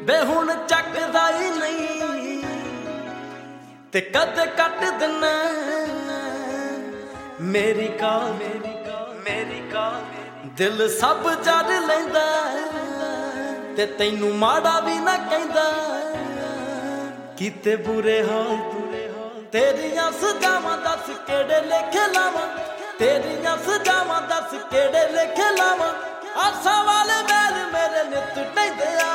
ਵੇ ਹੁਣ ਚੱਕਦਾ ਹੀ ਨਹੀਂ ਤੇ ਕਦੇ ਕੱਟ ਦਿਨਾ ਮੇਰੀ ਕਾਲ ਦਿਲ ਸਭ ਜੜ ਲੈਂਦਾ ਤੇ ਤੈਨੂੰ ਮਾੜਾ ਵੀ ਨਾ ਕਹਿੰਦਾ ਕੀਤੇ ਬੁਰੇ ਹਾਲ ਤੇਰੀਆਂ ਸਜਾਵਾਂ ਦੱਸ ਕਿਹੜੇ ਲੇਖੇ ਲਾਵਾਂ ਤੇਰੀਆਂ ਸਜਾਵਾਂ ਦੱਸ ਕਿਹੜੇ ਲੇਖੇ ਲਾਵਾਂ ਆਸਾਂ ਵਾਲੇ ਮੈਲ ਮੇਰੇ ਨਿੱਤ ਢਹਿੰਦੇ ਆ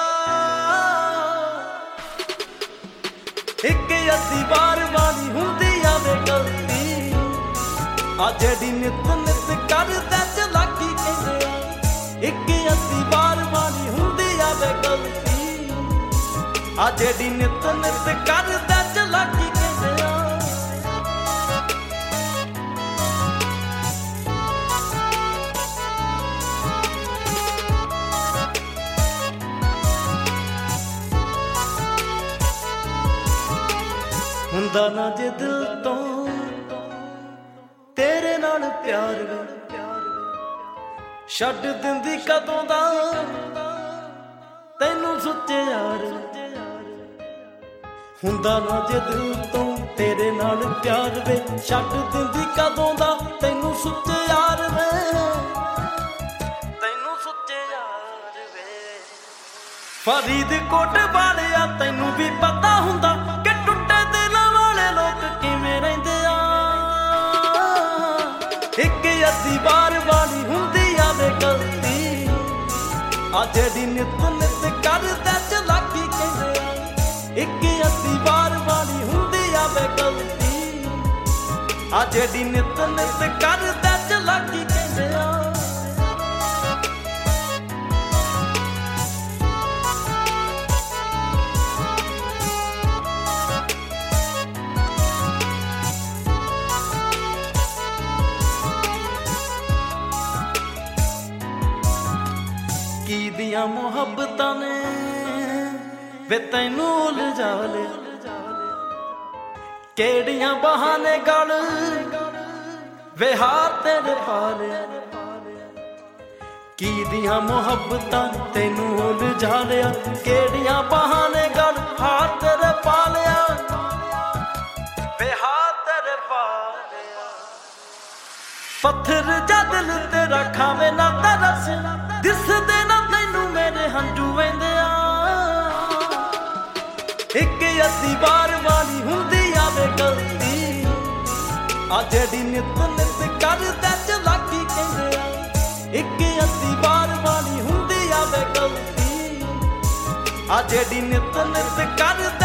ਇੱਕ ਅੱਧੀ ਵਾਰ ਵਾਲੀ ਹੁੰਦੀ ਆਵੇ ਗਲਤੀ ਆ ਜਿਹੜੀ ਨਿੱਤ ਕਰਦਾ ਚਲਾਕੀ ਕਹਿੰਦੇ ਆ ਇੱਕ ਅੱਧੀ ਵਾਰ ਵਾਲੀ ਹੁੰਦੀ ਆਵੇ ਗਲਤੀ ਆ ਜਿਹੜੀ ਨਿੱਤ ਕਰਦਾ ਚਲਾਕੀ ਕਹਿੰਦੇ ਆ ਹੁੰਦਾ ਨਾ ਜੇ ਦਿਲ ਤੋਂ ਤੇਰੇ ਨਾਲ ਪਿਆਰ ਛੱਡ ਦਿੰਦੀ ਕਦੋਂ ਦਾ ਤੈਨੂੰ ਸੁੱਚੇ ਯਾਰ ਹੁੰਦਾ ਨਾ ਜੇ ਦਿਲ ਤੋਂ ਤੇਰੇ ਨਾਲ ਪਿਆਰ ਵੇ ਛੱਡ ਦਿੰਦੀ ਕਦੋਂ ਦਾ ਤੈਨੂੰ ਸੁੱਚੇ ਯਾਰ ਵੇ ਤੈਨੂੰ ਸੁੱਚੇ ਯਾਰ ਵੇ ਫਰੀਦਕੋਟ ਵਾਲਿਆ ਤੈਨੂੰ ਵੀ ਪਤਾ ਹੁੰਦਾ ਕਿ ਟੁੱਟੇ ਦਿਲਾਂ ਵਾਲੇ ਲੋਕ ਕਿਵੇਂ ਰਹਿੰਦੇ ਆ ਇੱਕ ਅੱਧੀ ਵਾਰ ਵਾਲੀ ਹੁੰਦੀ ਆਵੇ ਗਲਤੀ ਆ ਜਿਹੜੀ ਨਿੱਤ ਕਰਦਾ ਚਲਾਕੀ ਕਹਿੰਦੇ ਆ ਇੱਕ ਅੱਧੀ ਵਾਰ ਵਾਲੀ ਹੁੰਦੀ ਆਵੇ ਗਲਤੀ ਆ ਜਿਹੜੀ ਨਿੱਤ ਕਰਦਾ ਚਲਾਕੀ ਕਹਿੰਦੇ ਆ ਕੀ ਦੀਆਂ ਮੁਹੱਬਤਾਂ ਨੇ ਵੇ ਤੈਨੂੰ ਉਲਝਾ ਲਿਆ ਕਿਹੜੀਆਂ ਬਹਾਨੇ ਗਲ ਵੇ ਹਾਰ ਤੇਰੇ ਪਾ ਲਿਆ ਕੀ ਦੀਆਂ ਮੁਹੱਬਤਾਂ ਤੈਨੂੰ ਉਲਝਾ ਲਿਆ ਕਿਹੜੀਆਂ ਬਹਾਨੇ ਗਲ ਹਾਰ ਤੇਰੇ ਪਾ ਲਿਆ ਵੇ ਹਾਰ ਤੇਰੇ ਪਾ ਲਿਆ ਪੱਥਰ ਜਾ ਦਿਲ ਤੇਰਾ ਖਾਵੇ ਨਾ ਤਰਸ ਦਿਸਦੇ ਨਾ ਤੈਨੂੰ ਮੇਰੇ ਹੰਝੂ ਵਹਿੰਦੇ ਆ ਇੱਕ ਅੱਧੀ ਵਾਰ ਵਾਲੀ ਹੁੰਦੀ ਆਵੇ ਗਲਤੀ ਆ ਜਿਹੜੀ ਨਿੱਤ ਕਰਦਾ ਚਲਾਕੀ ਕਹਿੰਦੇ ਆ ਇੱਕ ਅੱਧੀ ਵਾਰ ਵਾਲੀ ਹੁੰਦੀ ਆਵੇ ਗਲਤੀ ਆ ਜਿਹੜੀ ਨਿੱਤ ਕਰਦਾ